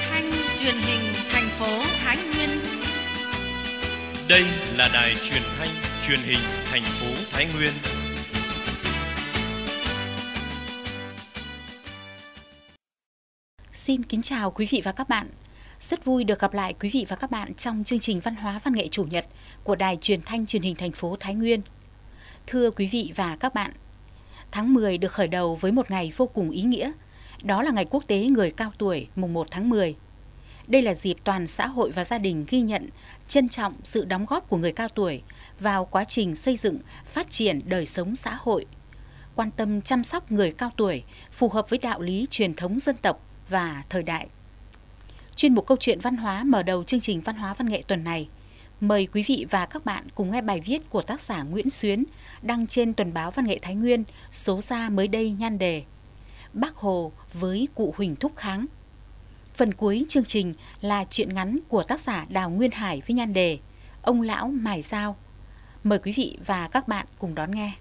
thanh truyền hình thành phố Thái Nguyên. Đây là đài truyền thanh truyền hình thành phố Thái Nguyên. Xin kính chào quý vị và các bạn. Rất vui được gặp lại quý vị và các bạn trong chương trình văn hóa văn nghệ chủ nhật của đài truyền thanh truyền hình thành phố Thái Nguyên. Thưa quý vị và các bạn, tháng 10 được khởi đầu với một ngày vô cùng ý nghĩa. Đó là Ngày Quốc tế Người cao tuổi mùng 1 tháng 10. Đây là dịp toàn xã hội và gia đình ghi nhận, trân trọng sự đóng góp của người cao tuổi vào quá trình xây dựng, phát triển đời sống xã hội, quan tâm chăm sóc người cao tuổi phù hợp với đạo lý truyền thống dân tộc và thời đại. Chuyên mục câu chuyện văn hóa mở đầu chương trình văn hóa văn nghệ tuần này. Mời quý vị và các bạn cùng nghe bài viết của tác giả Nguyễn Xuyến đăng trên Tuần báo Văn nghệ Thái Nguyên số ra mới đây nhan đề Bác Hồ với cụ Huỳnh Thúc Kháng. Phần cuối chương trình là truyện ngắn của tác giả Đào Nguyên Hải với nhan đề Ông Lão Mài Dao. Mời quý vị và các bạn cùng đón nghe.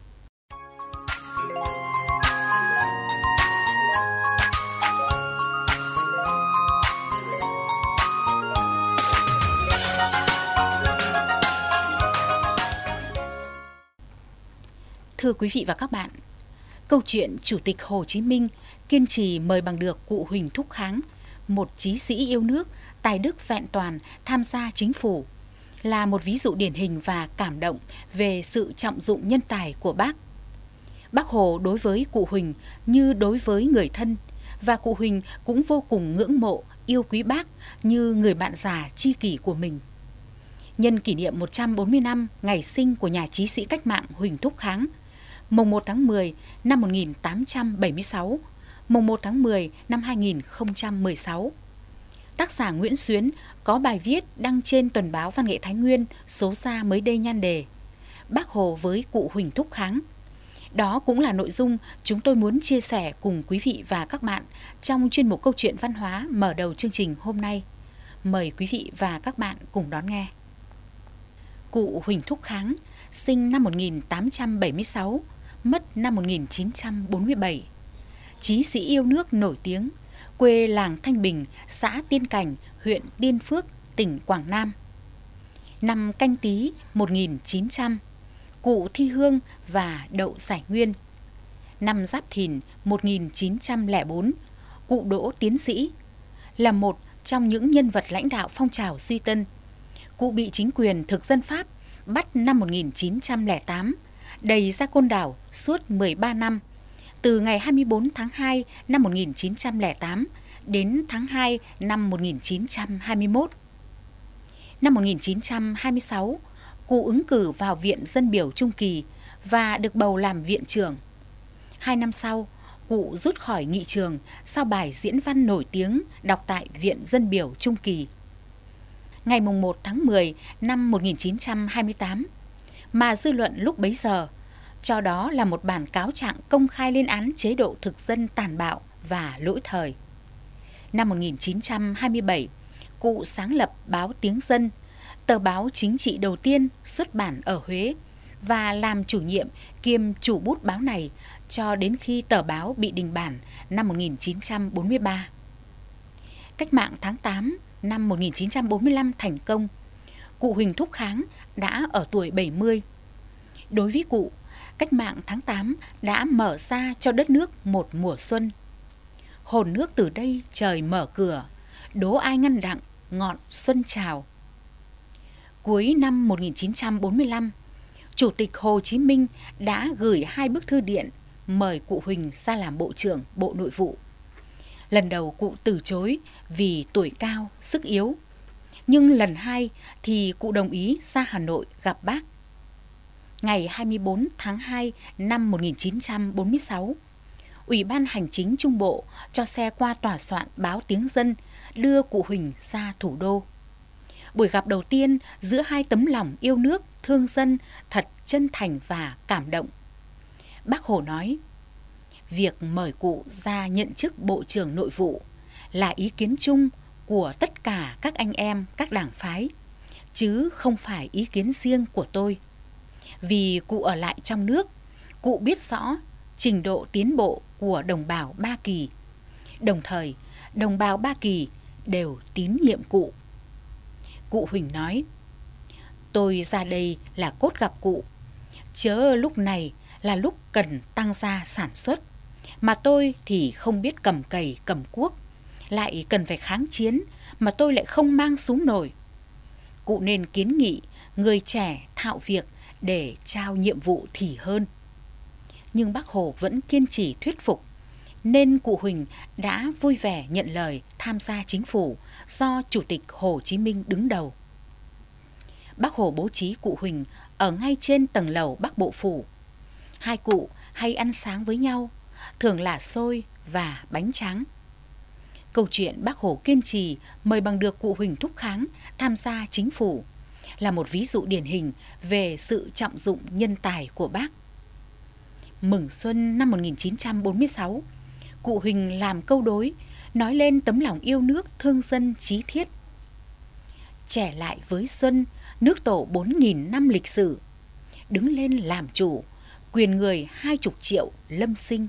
Thưa quý vị và các bạn, câu chuyện Chủ tịch Hồ Chí Minh kiên trì mời bằng được cụ Huỳnh Thúc Kháng, một chí sĩ yêu nước, tài đức vẹn toàn tham gia chính phủ, là một ví dụ điển hình và cảm động về sự trọng dụng nhân tài của Bác. Bác Hồ đối với cụ Huỳnh như đối với người thân, và cụ Huỳnh cũng vô cùng ngưỡng mộ, yêu quý Bác như người bạn già tri kỷ của mình. Nhân kỷ niệm 140 năm ngày sinh của nhà chí sĩ cách mạng Huỳnh Thúc Kháng, mùng 1 tháng 10 năm 1876, mùng 1 tháng 10 năm 2016. Tác giả Nguyễn Xuyến có bài viết đăng trên Tuần báo Văn nghệ Thái Nguyên số ra mới đây nhan đề Bác Hồ với cụ Huỳnh Thúc Kháng. Đó cũng là nội dung chúng tôi muốn chia sẻ cùng quý vị và các bạn trong chuyên mục câu chuyện văn hóa mở đầu chương trình hôm nay. Mời quý vị và các bạn cùng đón nghe. Cụ Huỳnh Thúc Kháng sinh năm 1876, mất năm 1947. Chí sĩ yêu nước nổi tiếng, quê làng Thanh Bình, xã Tiên Cảnh, huyện Tiên Phước, tỉnh Quảng Nam. Năm Canh Tý 1900, cụ thi hương và đậu giải nguyên. Năm Giáp Thìn 1904, cụ đỗ tiến sĩ. Là một trong những nhân vật lãnh đạo phong trào Duy Tân, cụ bị chính quyền thực dân Pháp bắt năm 1908, đày ra Côn Đảo suốt 13 năm, từ ngày 24 tháng 2 năm 1908 đến tháng 2 năm 1921. Năm 1926, cụ ứng cử vào Viện Dân biểu Trung kỳ và được bầu làm viện trưởng. 2 năm sau, cụ rút khỏi nghị trường sau bài diễn văn nổi tiếng đọc tại Viện Dân biểu Trung kỳ. Ngày 1 tháng 10 năm 1928, mà dư luận lúc bấy giờ cho đó là một bản cáo trạng công khai lên án chế độ thực dân tàn bạo và lỗi thời. Năm 1927, cụ sáng lập báo Tiếng Dân, tờ báo chính trị đầu tiên xuất bản ở Huế, và làm chủ nhiệm kiêm chủ bút báo này cho đến khi tờ báo bị đình bản năm 1943. Cách mạng tháng 8 năm 1945 thành công, cụ Huỳnh Thúc Kháng đã ở tuổi 70. Đối với cụ, cách mạng tháng 8 đã mở ra cho đất nước một mùa xuân. Hồn nước từ đây trời mở cửa, đố ai ngăn đặng, ngọn xuân chào. Cuối năm 1945, Chủ tịch Hồ Chí Minh đã gửi 2 bức thư điện mời cụ Huỳnh ra làm Bộ trưởng Bộ Nội vụ. Lần đầu cụ từ chối vì tuổi cao, sức yếu. Nhưng lần 2 thì cụ đồng ý ra Hà Nội gặp Bác. Ngày 24 tháng 2 năm 1946, Ủy ban Hành chính Trung Bộ cho xe qua tòa soạn báo Tiếng Dân đưa cụ Huỳnh ra thủ đô. Buổi gặp đầu tiên giữa 2 tấm lòng yêu nước, thương dân thật chân thành và cảm động. Bác Hồ nói, việc mời cụ ra nhận chức Bộ trưởng Nội vụ là ý kiến chung của tất cả các anh em, các đảng phái, chứ không phải ý kiến riêng của tôi. Vì cụ ở lại trong nước, cụ biết rõ trình độ tiến bộ của đồng bào Ba Kỳ. Đồng thời, đồng bào Ba Kỳ đều tín nhiệm cụ. Cụ Huỳnh nói: tôi ra đây là cốt gặp cụ, chớ lúc này là lúc cần tăng gia sản xuất, mà tôi thì không biết cầm cày cầm cuốc, lại cần phải kháng chiến mà tôi lại không mang súng nổi. Cụ nên kiến nghị người trẻ thạo việc để trao nhiệm vụ thì hơn. Nhưng Bác Hồ vẫn kiên trì thuyết phục, nên cụ Huỳnh đã vui vẻ nhận lời tham gia chính phủ do Chủ tịch Hồ Chí Minh đứng đầu. Bác Hồ bố trí cụ Huỳnh ở ngay trên tầng lầu Bắc Bộ Phủ. Hai cụ hay ăn sáng với nhau, thường là xôi và bánh tráng. Câu chuyện Bác Hồ kiên trì mời bằng được cụ Huỳnh Thúc Kháng tham gia chính phủ là một ví dụ điển hình về sự trọng dụng nhân tài của Bác. Mừng xuân năm 1946, cụ Huỳnh làm câu đối nói lên tấm lòng yêu nước thương dân chí thiết. Trẻ lại với xuân, nước tổ 4.000 năm lịch sử, đứng lên làm chủ, quyền người 20 triệu lâm sinh.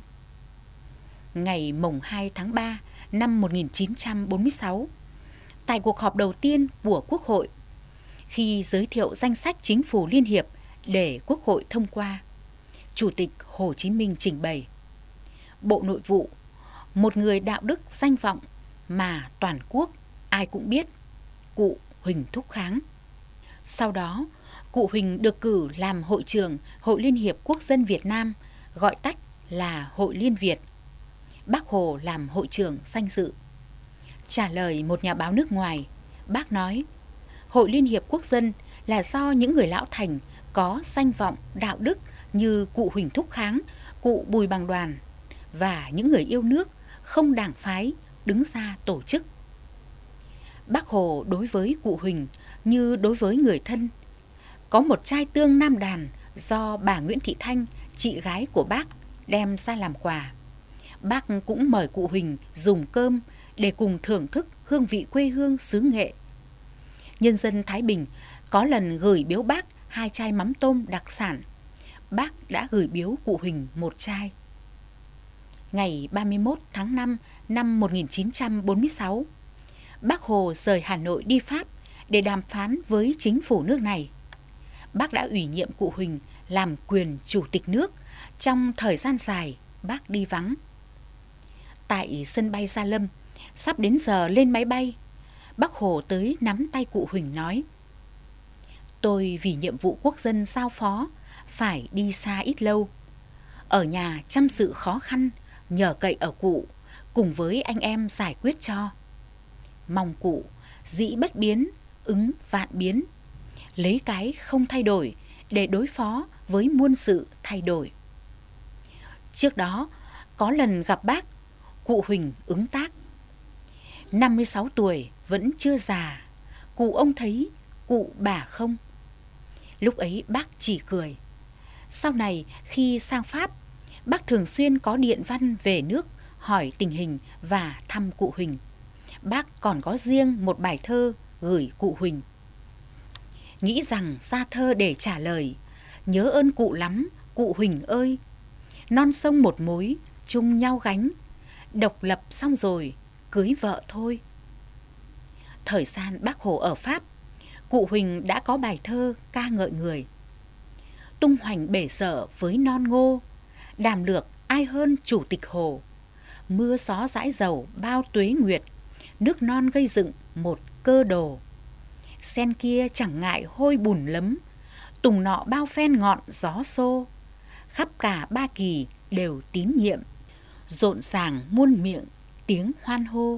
Ngày mùng 2 tháng 3 năm 1946, tại cuộc họp đầu tiên của Quốc hội, khi giới thiệu danh sách chính phủ liên hiệp để Quốc hội thông qua, Chủ tịch Hồ Chí Minh trình bày: Bộ Nội vụ, một người đạo đức danh vọng mà toàn quốc ai cũng biết, cụ Huỳnh Thúc Kháng. Sau đó, cụ Huỳnh được cử làm hội trưởng Hội Liên hiệp Quốc dân Việt Nam, gọi tắt là Hội Liên Việt. Bác Hồ làm hội trưởng danh dự. Trả lời một nhà báo nước ngoài, Bác nói: Hội Liên hiệp Quốc dân là do những người lão thành có danh vọng đạo đức như cụ Huỳnh Thúc Kháng, cụ Bùi Bằng Đoàn và những người yêu nước, không đảng phái đứng ra tổ chức. Bác Hồ đối với cụ Huỳnh như đối với người thân. Có một chai tương Nam Đàn do bà Nguyễn Thị Thanh, chị gái của Bác, đem ra làm quà. Bác cũng mời cụ Huỳnh dùng cơm để cùng thưởng thức hương vị quê hương xứ Nghệ. Nhân dân Thái Bình có lần gửi biếu Bác 2 chai mắm tôm đặc sản. Bác đã gửi biếu cụ Huỳnh 1 chai. Ngày 31 tháng 5 năm 1946, Bác Hồ rời Hà Nội đi Pháp để đàm phán với chính phủ nước này. Bác đã ủy nhiệm cụ Huỳnh làm quyền chủ tịch nước trong thời gian dài Bác đi vắng. Tại sân bay Gia Lâm, sắp đến giờ lên máy bay, Bác Hồ tới nắm tay cụ Huỳnh nói: Tôi vì nhiệm vụ quốc dân giao phó phải đi xa ít lâu. Ở nhà chăm sự khó khăn, nhờ cậy ở cụ, cùng với anh em giải quyết cho. Mong cụ dĩ bất biến, ứng vạn biến, lấy cái không thay đổi để đối phó với muôn sự thay đổi. Trước đó, có lần gặp Bác, cụ Huỳnh ứng tác: 56 tuổi vẫn chưa già, cụ ông thấy, cụ bà không? Lúc ấy Bác chỉ cười. Sau này khi sang Pháp, Bác thường xuyên có điện văn về nước hỏi tình hình và thăm cụ Huỳnh. Bác còn có riêng một bài thơ gửi cụ Huỳnh. Nghĩ rằng ra thơ để trả lời: nhớ ơn cụ lắm, cụ Huỳnh ơi. Non sông một mối, chung nhau gánh. Độc lập xong rồi, cưới vợ thôi. Thời gian Bác Hồ ở Pháp, cụ Huỳnh đã có bài thơ ca ngợi người: tung hoành bể sở với non ngô, đàm lược ai hơn Chủ tịch Hồ. Mưa gió dãi dầu bao tuế nguyệt, nước non gây dựng một cơ đồ. Sen kia chẳng ngại hôi bùn lấm, tùng nọ bao phen ngọn gió xô. Khắp cả Ba Kỳ đều tín nhiệm, rộn ràng muôn miệng tiếng hoan hô.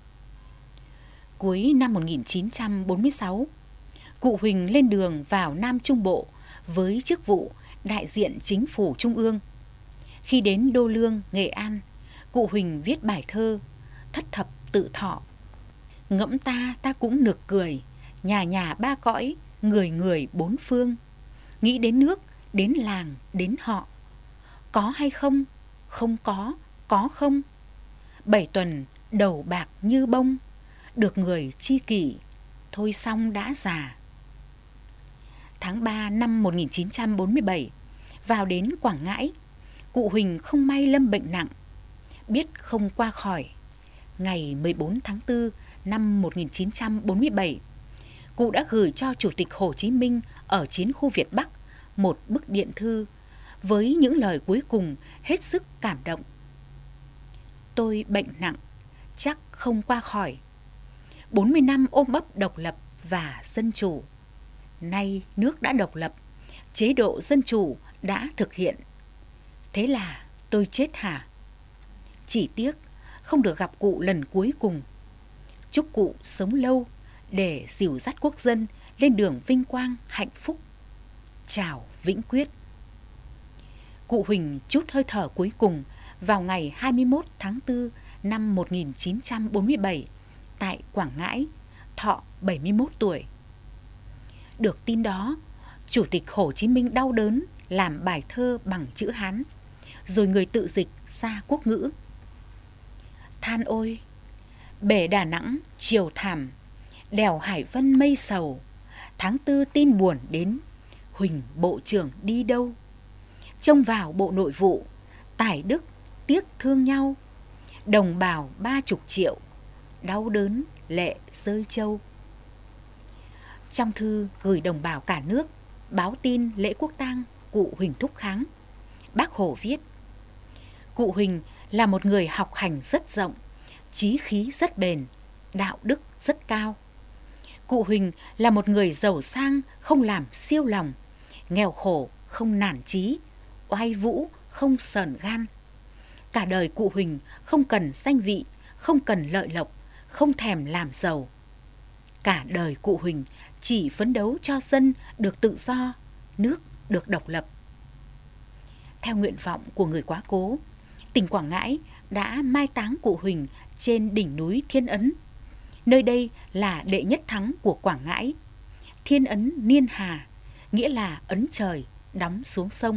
Cuối năm 1946, cụ Huỳnh lên đường vào Nam Trung Bộ với chức vụ đại diện chính phủ Trung ương. Khi đến Đô Lương, Nghệ An, cụ Huỳnh viết bài thơ Thất Thập Tự Thọ: ngẫm ta cũng nực cười, nhà nhà ba cõi, người người bốn phương. Nghĩ đến nước, đến làng, đến họ. Có hay không? Không có không? 7 tuần đầu bạc như bông, được người tri kỷ, thôi xong đã già. Tháng 3 năm 1947, vào đến Quảng Ngãi, cụ Huỳnh không may lâm bệnh nặng. Biết không qua khỏi, ngày 14 tháng 4 năm 1947, cụ đã gửi cho Chủ tịch Hồ Chí Minh ở chiến khu Việt Bắc một bức điện thư với những lời cuối cùng hết sức cảm động. Tôi bệnh nặng, chắc không qua khỏi. 40 năm ôm ấp độc lập và dân chủ. Nay nước đã độc lập, chế độ dân chủ đã thực hiện. Thế là tôi chết hả? Chỉ tiếc không được gặp cụ lần cuối cùng. Chúc cụ sống lâu để dìu dắt quốc dân lên đường vinh quang hạnh phúc. Chào vĩnh quyết. Cụ Huỳnh trút hơi thở cuối cùng vào ngày 21 tháng 4 năm 1947 tại Quảng Ngãi, thọ 71 tuổi. Được tin đó, Chủ tịch Hồ Chí Minh đau đớn làm bài thơ bằng chữ Hán, rồi người tự dịch ra quốc ngữ. Than ôi, bể Đà Nẵng chiều thảm, đèo Hải Vân mây sầu, tháng 4 tin buồn đến, Huỳnh Bộ trưởng đi đâu? Trông vào Bộ Nội vụ, Tài Đức tiếc thương nhau, đồng bào 30 triệu, đau đớn lệ rơi châu. Trong thư gửi đồng bào cả nước báo tin lễ quốc tang cụ Huỳnh Thúc Kháng, Bác Hồ viết: Cụ Huỳnh là một người học hành rất rộng, chí khí rất bền, đạo đức rất cao. Cụ Huỳnh là một người giàu sang không làm siêu lòng, nghèo khổ không nản chí, oai vũ không sờn gan. Cả đời cụ Huỳnh không cần danh vị, không cần lợi lộc, không thèm làm giàu. Cả đời cụ Huỳnh chỉ phấn đấu cho dân được tự do, nước được độc lập. Theo nguyện vọng của người quá cố, tỉnh Quảng Ngãi đã mai táng cụ Huỳnh trên đỉnh núi Thiên Ấn. Nơi đây là đệ nhất thắng của Quảng Ngãi. Thiên Ấn niên hà, nghĩa là ấn trời đóng xuống sông.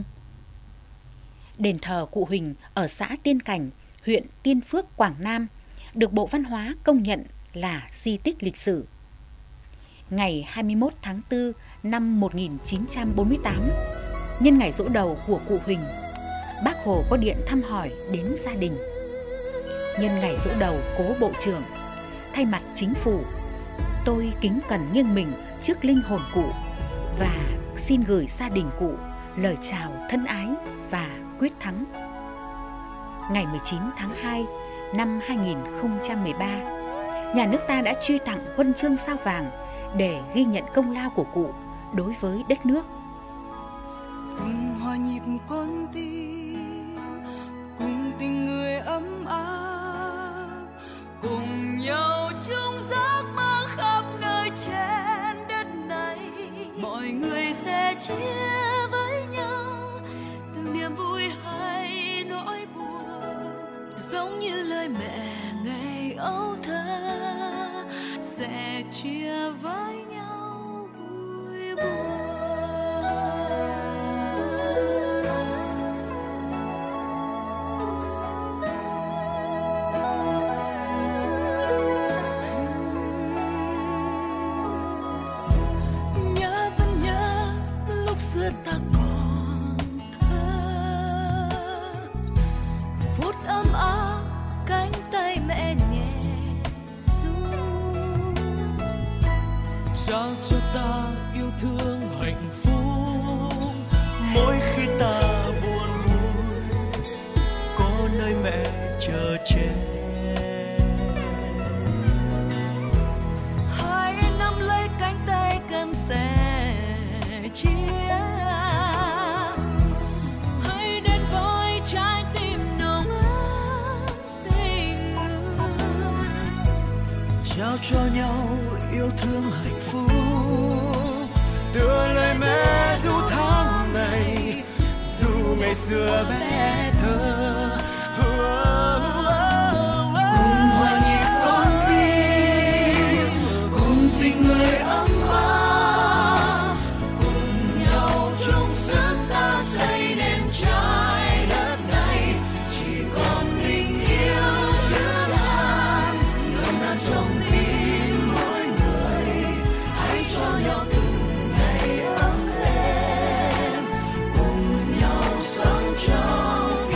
Đền thờ cụ Huỳnh ở xã Tiên Cảnh, huyện Tiên Phước, Quảng Nam, được Bộ Văn hóa công nhận là di tích lịch sử. Ngày 21 tháng 4 năm 1948, nhân ngày giỗ đầu của cụ Huỳnh, Bác Hồ có điện thăm hỏi đến gia đình. Nhân ngày giỗ đầu cố Bộ trưởng, thay mặt chính phủ, tôi kính cẩn nghiêng mình trước linh hồn cụ và xin gửi gia đình cụ lời chào thân ái và quyết thắng. Ngày 19 tháng 2 năm 2013, nhà nước ta đã truy tặng huân chương sao vàng để ghi nhận công lao của cụ đối với đất nước. Cùng hòa nhịp con tim, cùng tình người ấm áp, cùng nhau chung giấc mơ khắp nơi trên đất này. Mọi người sẽ chia với nhau từng niềm vui hay nỗi buồn, giống như lời mẹ ngày ấu thơ sẽ chia với nhau vui buồn. Ta còn thơ, phút ấm áp cánh tay mẹ nhẹ ru, trao cho ta yêu thương hạnh phúc. Mỗi khi ta buồn vui, có nơi mẹ chờ che. Hãy nắm lấy cánh tay cần sẻ chia. Trao cho nhau yêu thương hạnh phúc, tựa lời mẹ ru tháng ngày, dù ngày xưa bé thơ. Cùng hòa nhịp con tim, cùng tình người ấm áp, cùng nhau chung sức ta xây nên trái đất này. Chỉ còn tình yêu chứa chan, nồng nàn trong cho nhau từng ngày ấm êm, cùng nhau sống trong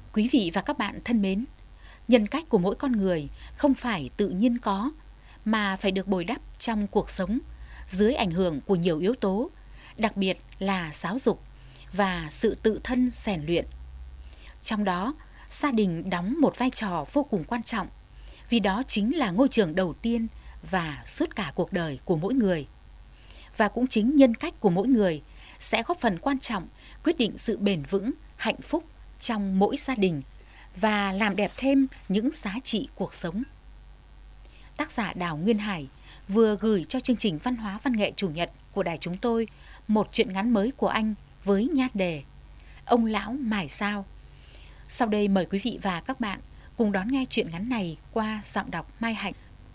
Quý vị và các bạn thân mến, nhân cách của mỗi con người không phải tự nhiên có, mà phải được bồi đắp trong cuộc sống dưới ảnh hưởng của nhiều yếu tố, đặc biệt là giáo dục và sự tự thân rèn luyện. Trong đó, gia đình đóng một vai trò vô cùng quan trọng, vì đó chính là ngôi trường đầu tiên và suốt cả cuộc đời của mỗi người. Và cũng chính nhân cách của mỗi người sẽ góp phần quan trọng quyết định sự bền vững, hạnh phúc trong mỗi gia đình và làm đẹp thêm những giá trị cuộc sống. Tác giả Đào Nguyên Hải vừa gửi cho chương trình Văn hóa Văn nghệ Chủ nhật của đài chúng tôi một truyện ngắn mới của anh với nhan đề Ông Lão Mài Sao. Sau đây mời quý vị và các bạn cùng đón nghe truyện ngắn này qua giọng đọc Mai Hạnh.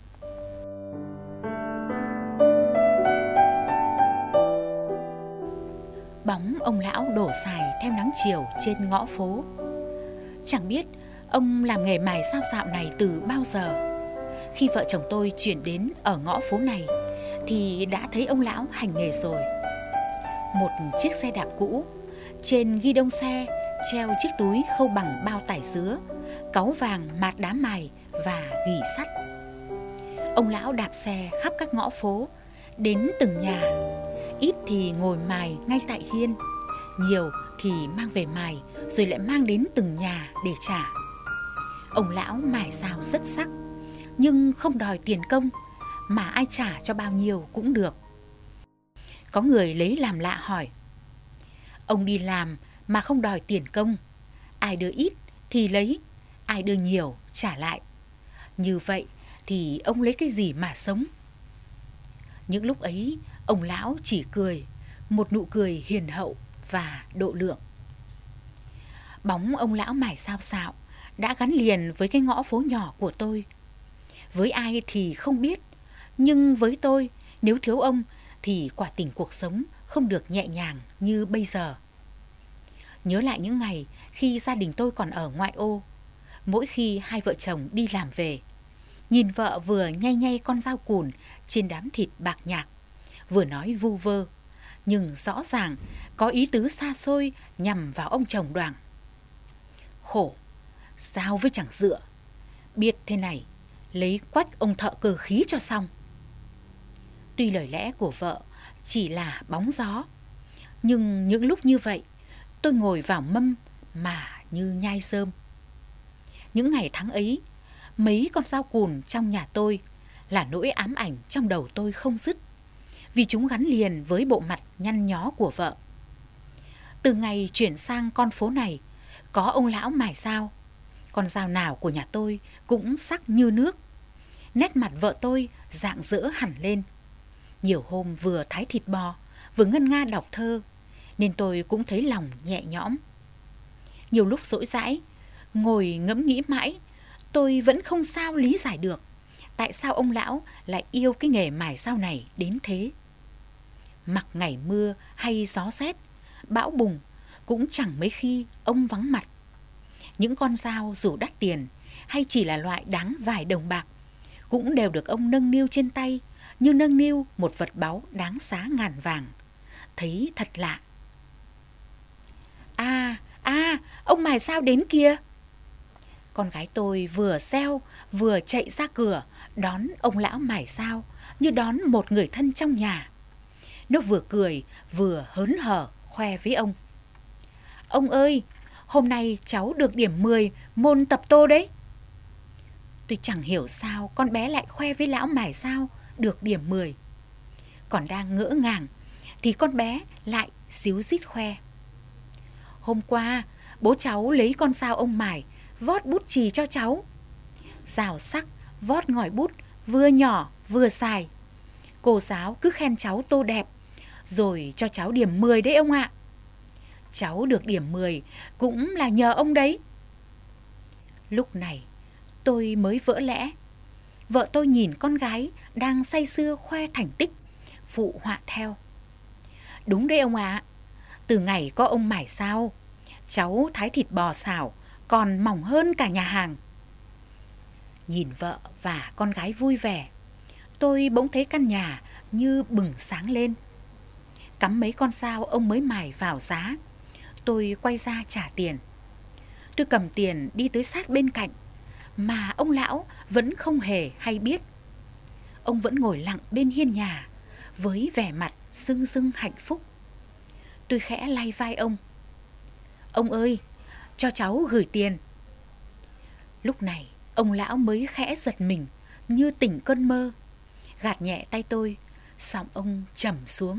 Bóng ông lão đổ dài theo nắng chiều trên ngõ phố. Chẳng biết ông làm nghề mài sao xạo này từ bao giờ. Khi vợ chồng tôi chuyển đến ở ngõ phố này thì đã thấy ông lão hành nghề rồi. Một chiếc xe đạp cũ, trên ghi đông xe treo chiếc túi khâu bằng bao tải dứa, cáu vàng mạt đá mài và gỉ sắt. Ông lão đạp xe khắp các ngõ phố, đến từng nhà. Ít thì ngồi mài ngay tại hiên, nhiều thì mang về mài rồi lại mang đến từng nhà để trả. Ông lão mài sao rất sắc, nhưng không đòi tiền công, mà ai trả cho bao nhiêu cũng được. Có người lấy làm lạ hỏi: ông đi làm mà không đòi tiền công, ai đưa ít thì lấy, ai đưa nhiều trả lại. Như vậy thì ông lấy cái gì mà sống? Những lúc ấy ông lão chỉ cười, một nụ cười hiền hậu và độ lượng. Bóng ông lão mài sao xạo đã gắn liền với cái ngõ phố nhỏ của tôi. Với ai thì không biết, nhưng với tôi, nếu thiếu ông thì quả tình cuộc sống không được nhẹ nhàng như bây giờ. Nhớ lại những ngày khi gia đình tôi còn ở ngoại ô, mỗi khi hai vợ chồng đi làm về, nhìn vợ vừa nhay nhay con dao cùn trên đám thịt bạc nhạc, vừa nói vu vơ, nhưng rõ ràng có ý tứ xa xôi nhằm vào ông chồng Đoàng. Khổ, dao với chẳng dựa, biết thế này, lấy quách ông thợ cơ khí cho xong. Tuy lời lẽ của vợ chỉ là bóng gió, nhưng những lúc như vậy, tôi ngồi vào mâm mà như nhai rơm. Những ngày tháng ấy, mấy con dao cùn trong nhà tôi là nỗi ám ảnh trong đầu tôi không dứt, vì chúng gắn liền với bộ mặt nhăn nhó của vợ. Từ ngày chuyển sang con phố này, có ông lão mài dao, con dao nào của nhà tôi cũng sắc như nước. Nét mặt vợ tôi rạng rỡ hẳn lên. Nhiều hôm vừa thái thịt bò, vừa ngân nga đọc thơ, nên tôi cũng thấy lòng nhẹ nhõm. Nhiều lúc rỗi rãi, ngồi ngẫm nghĩ mãi, tôi vẫn không sao lý giải được tại sao ông lão lại yêu cái nghề mài dao này đến thế. Mặc ngày mưa hay gió rét, bão bùng, cũng chẳng mấy khi ông vắng mặt. Những con dao dù đắt tiền hay chỉ là loại đáng vài đồng bạc, cũng đều được ông nâng niu trên tay như nâng niu một vật báu đáng giá ngàn vàng. Thấy thật lạ. Ông mài dao đến kia. Con gái tôi vừa reo vừa chạy ra cửa đón ông lão mài dao như đón một người thân trong nhà. Nó vừa cười vừa hớn hở khoe với ông: ông ơi, hôm nay cháu được điểm 10 môn tập tô đấy. Tôi chẳng hiểu sao con bé lại khoe với lão mài dao được điểm 10. Còn đang ngỡ ngàng thì con bé lại xíu xít khoe: hôm qua bố cháu lấy con dao ông mài vót bút chì cho cháu. Dao sắc, vót ngòi bút vừa nhỏ vừa dài. Cô giáo cứ khen cháu tô đẹp, rồi cho cháu điểm 10 đấy ông ạ. Cháu được điểm 10 cũng là nhờ ông đấy. Lúc này tôi mới vỡ lẽ. Vợ tôi nhìn con gái đang say sưa khoe thành tích, phụ họa theo: đúng đấy ông ạ, từ ngày có ông mài dao, cháu thái thịt bò xào còn mỏng hơn cả nhà hàng. Nhìn vợ và con gái vui vẻ, tôi bỗng thấy căn nhà như bừng sáng lên. Cắm mấy con dao ông mới mài vào giá, tôi quay ra trả tiền. Tôi cầm tiền đi tới sát bên cạnh, mà ông lão vẫn không hề hay biết. Ông vẫn ngồi lặng bên hiên nhà, với vẻ mặt rưng rưng hạnh phúc. Tôi khẽ lay vai ông. Ông ơi, cho cháu gửi tiền. Lúc này, ông lão mới khẽ giật mình, như tỉnh cơn mơ. Gạt nhẹ tay tôi, giọng ông trầm xuống.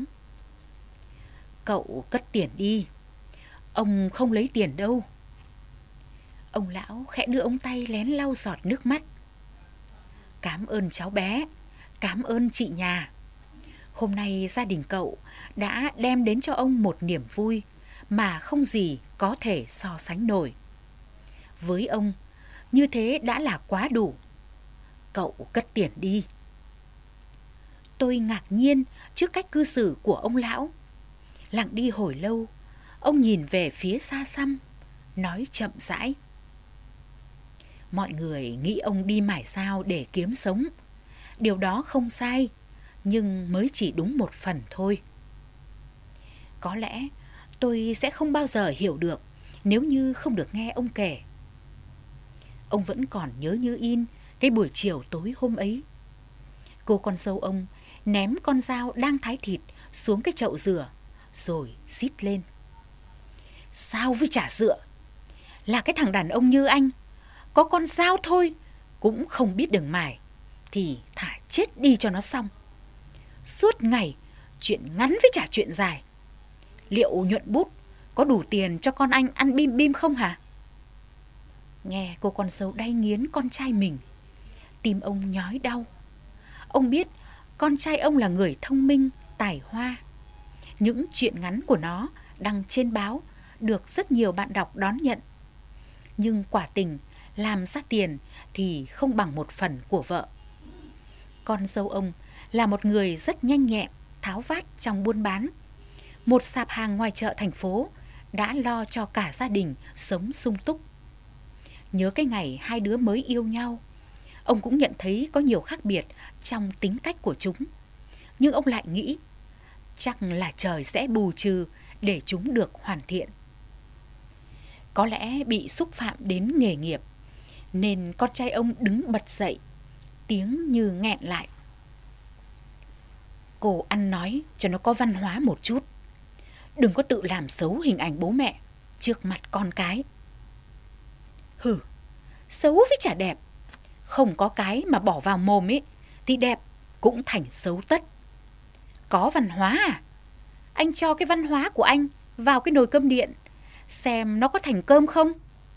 Cậu cất tiền đi, ông không lấy tiền đâu. Ông lão khẽ đưa ống tay lén lau giọt nước mắt. Cảm ơn cháu bé, cảm ơn chị nhà. Hôm nay gia đình cậu đã đem đến cho ông một niềm vui mà không gì có thể so sánh nổi. Với ông, như thế đã là quá đủ. Cậu cất tiền đi. Tôi ngạc nhiên trước cách cư xử của ông lão. Lặng đi hồi lâu, ông nhìn về phía xa xăm, nói chậm rãi. Mọi người nghĩ ông đi mải sao để kiếm sống. Điều đó không sai, nhưng mới chỉ đúng một phần thôi. Có lẽ tôi sẽ không bao giờ hiểu được nếu như không được nghe ông kể. Ông vẫn còn nhớ như in cái buổi chiều tối hôm ấy. Cô con dâu ông ném con dao đang thái thịt xuống cái chậu rửa, rồi rít lên. Sao với chả dựa? Là cái thằng đàn ông như anh, có con dao thôi cũng không biết đường mài, thì thả chết đi cho nó xong. Suốt ngày chuyện ngắn với chả chuyện dài. Liệu nhuận bút có đủ tiền cho con anh ăn bim bim không hả? Nghe cô con dâu đay nghiến con trai mình, tim ông nhói đau. Ông biết con trai ông là người thông minh, tài hoa. Những chuyện ngắn của nó đăng trên báo được rất nhiều bạn đọc đón nhận. Nhưng quả tình làm ra tiền thì không bằng một phần của vợ. Con dâu ông là một người rất nhanh nhẹn, tháo vát trong buôn bán. Một sạp hàng ngoài chợ thành phố đã lo cho cả gia đình sống sung túc. Nhớ cái ngày hai đứa mới yêu nhau, ông cũng nhận thấy có nhiều khác biệt trong tính cách của chúng. Nhưng ông lại nghĩ chắc là trời sẽ bù trừ để chúng được hoàn thiện. Có lẽ bị xúc phạm đến nghề nghiệp, nên con trai ông đứng bật dậy, tiếng như nghẹn lại. Cô ăn nói cho nó có văn hóa một chút. Đừng có tự làm xấu hình ảnh bố mẹ trước mặt con cái. Hừ, xấu với chả đẹp. Không có cái mà bỏ vào mồm ấy thì đẹp cũng thành xấu tất. Có văn hóa à? Anh cho cái văn hóa của anh vào cái nồi cơm điện, xem nó có thành cơm không?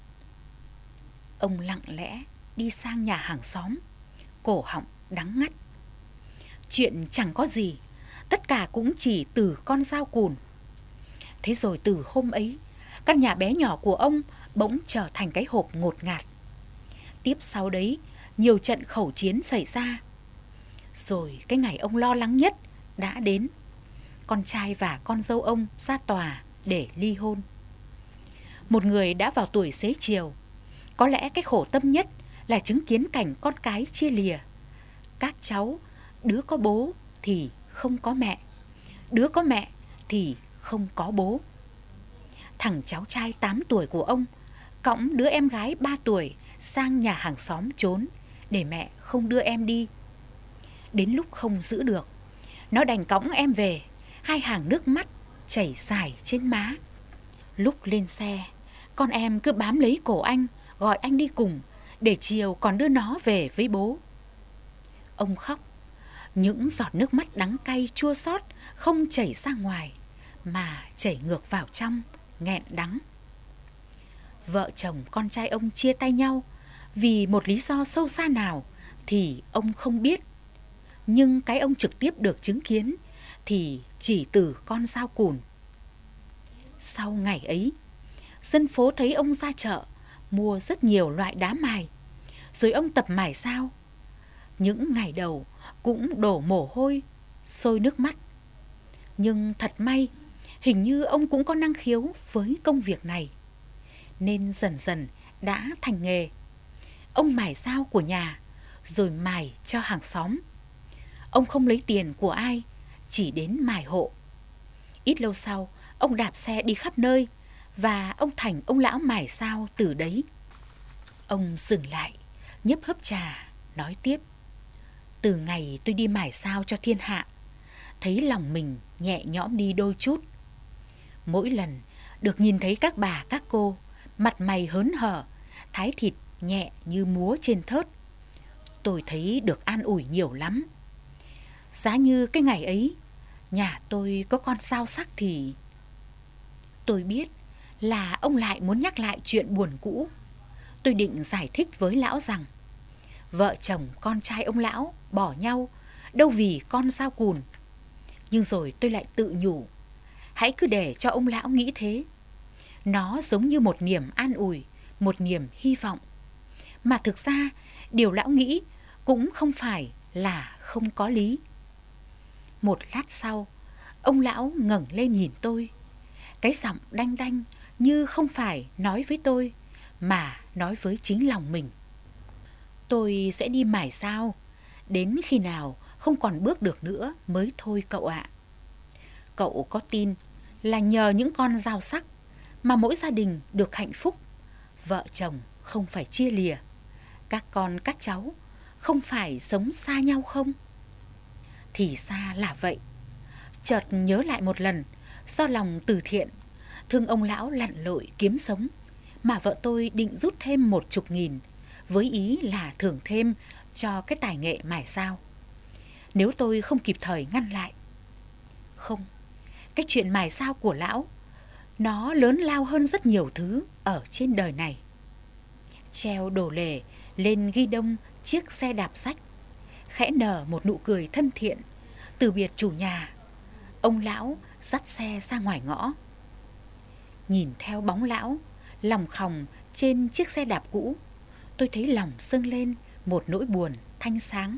Ông lặng lẽ đi sang nhà hàng xóm, cổ họng đắng ngắt. Chuyện chẳng có gì, tất cả cũng chỉ từ con dao cùn. Thế rồi từ hôm ấy, căn nhà bé nhỏ của ông bỗng trở thành cái hộp ngột ngạt. Tiếp sau đấy, nhiều trận khẩu chiến xảy ra. Rồi cái ngày ông lo lắng nhất đã đến. Con trai và con dâu ông ra tòa để ly hôn. Một người đã vào tuổi xế chiều. Có lẽ cái khổ tâm nhất là chứng kiến cảnh con cái chia lìa. Các cháu, đứa có bố thì không có mẹ, đứa có mẹ thì không có bố. Thằng cháu trai 8 tuổi của ông cõng đứa em gái 3 tuổi sang nhà hàng xóm trốn để mẹ không đưa em đi. Đến lúc không giữ được, nó đành cõng em về, hai hàng nước mắt chảy dài trên má. Lúc lên xe, con em cứ bám lấy cổ anh, gọi anh đi cùng, để chiều còn đưa nó về với bố. Ông khóc, những giọt nước mắt đắng cay chua xót không chảy ra ngoài, mà chảy ngược vào trong, nghẹn đắng. Vợ chồng con trai ông chia tay nhau vì một lý do sâu xa nào thì ông không biết. Nhưng cái ông trực tiếp được chứng kiến thì chỉ từ con dao cùn. Sau ngày ấy, dân phố thấy ông ra chợ mua rất nhiều loại đá mài, rồi ông tập mài dao. Những ngày đầu cũng đổ mồ hôi, sôi nước mắt. Nhưng thật may, hình như ông cũng có năng khiếu với công việc này, nên dần dần đã thành nghề. Ông mài dao của nhà, rồi mài cho hàng xóm. Ông không lấy tiền của ai, chỉ đến mài hộ. Ít lâu sau, ông đạp xe đi khắp nơi, và ông Thành ông lão mải sao từ đấy. Ông dừng lại, nhấp hớp trà, nói tiếp. Từ ngày tôi đi mải sao cho thiên hạ, thấy lòng mình nhẹ nhõm đi đôi chút. Mỗi lần được nhìn thấy các bà các cô, mặt mày hớn hở, thái thịt nhẹ như múa trên thớt, tôi thấy được an ủi nhiều lắm. Giá như cái ngày ấy nhà tôi có con sao sắc thì... Tôi biết là ông lại muốn nhắc lại chuyện buồn cũ. Tôi định giải thích với lão rằng vợ chồng con trai ông lão bỏ nhau đâu vì con dao cùn. Nhưng rồi tôi lại tự nhủ, hãy cứ để cho ông lão nghĩ thế. Nó giống như một niềm an ủi, một niềm hy vọng. Mà thực ra điều lão nghĩ cũng không phải là không có lý. Một lát sau, ông lão ngẩng lên nhìn tôi. Cái giọng đanh đanh như không phải nói với tôi mà nói với chính lòng mình. Tôi sẽ đi mải sao, đến khi nào không còn bước được nữa mới thôi cậu ạ. Cậu có tin là nhờ những con dao sắc mà mỗi gia đình được hạnh phúc, vợ chồng không phải chia lìa, các con các cháu không phải sống xa nhau không? Thì ra là vậy. Chợt nhớ lại một lần, do lòng từ thiện, thương ông lão lặn lội kiếm sống, mà vợ tôi định rút thêm 10.000 với ý là thưởng thêm cho cái tài nghệ mải sao, nếu tôi không kịp thời ngăn lại. Không, cái chuyện mải sao của lão nó lớn lao hơn rất nhiều thứ ở trên đời này. Treo đồ lề lên ghi đông chiếc xe đạp sách, khẽ nở một nụ cười thân thiện, từ biệt chủ nhà, ông lão dắt xe ra ngoài ngõ. Nhìn theo bóng lão lòng khòng trên chiếc xe đạp cũ, tôi thấy lòng dâng lên một nỗi buồn thanh sáng.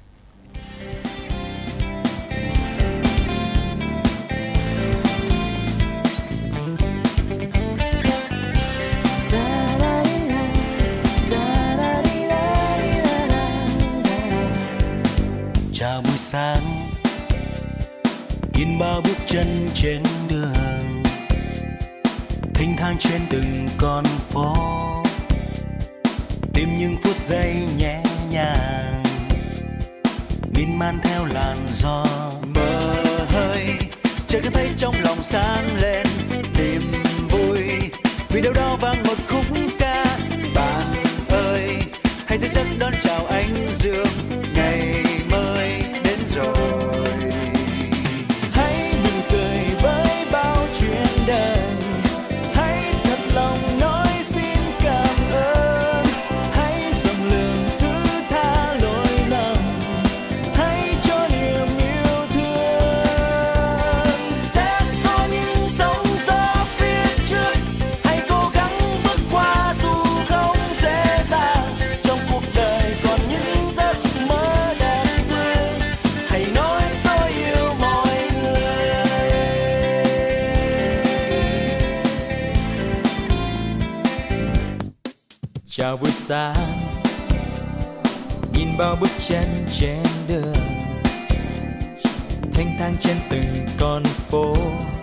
Chào buổi sáng, nhìn bao bước chân trên đường, thênh thang trên từng con phố, tìm những phút giây nhẹ nhàng, miên man theo làn gió. Mơ hơi, trời cứ thấy trong lòng sáng lên niềm vui, vì đâu đó vang một khúc ca. Bạn ơi, hãy thức giấc đón chào ánh dương, ngày mới đến rồi. Hãy mỉm cười với bao chuyện đời, hãy thật lòng nói xin cảm ơn, hãy rộng lượng thứ tha lỗi lầm, hãy cho niềm yêu thương. Sẽ có những sóng gió phía trước, hãy cố gắng bước qua dù không dễ dàng. Trong cuộc đời còn những giấc mơ đẹp tươi, hãy nói tôi yêu mọi người. Chào buổi sáng, nhìn bao bước chân trên đường, thênh thang trên từng con phố,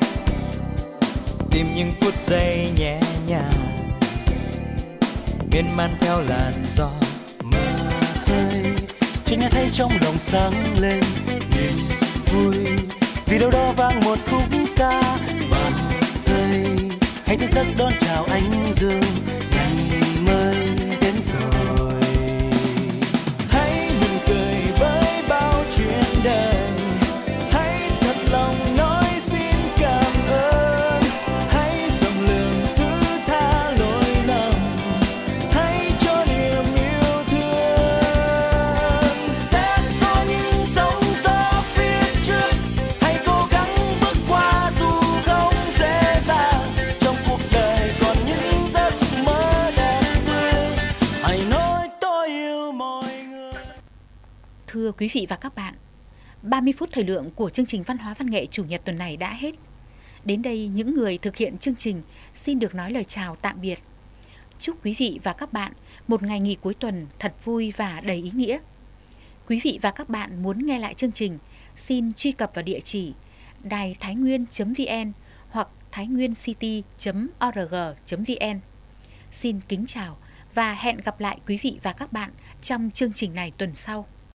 tìm những phút giây nhẹ nhàng, miên man theo làn gió. Mơ hơi, chỉ nghe thấy trong lòng sáng lên niềm vui, vì đâu đó vang một khúc ca. Bạn ơi, hãy thức giấc đón chào ánh dương, ngày mới đến rồi. Hãy mỉm cười với bao chuyện đời, hãy thật lòng nói xin cảm ơn, hãy rộng lượng thứ tha lỗi lầm, hãy cho niềm yêu thương. Sẽ có những sóng gió phía trước, hãy cố gắng bước qua dù không dễ dàng. Trong cuộc đời còn những giấc mơ đẹp tươi, hãy nói tôi yêu mọi người. Thưa quý vị và các bạn, 30 phút thời lượng của chương trình Văn hóa Văn nghệ Chủ nhật tuần này đã hết. Đến đây, những người thực hiện chương trình xin được nói lời chào tạm biệt. Chúc quý vị và các bạn một ngày nghỉ cuối tuần thật vui và đầy ý nghĩa. Quý vị và các bạn muốn nghe lại chương trình, xin truy cập vào địa chỉ đài tháinguyen.vn hoặc thainguiencity.org.vn. Xin kính chào và hẹn gặp lại quý vị và các bạn trong chương trình này tuần sau.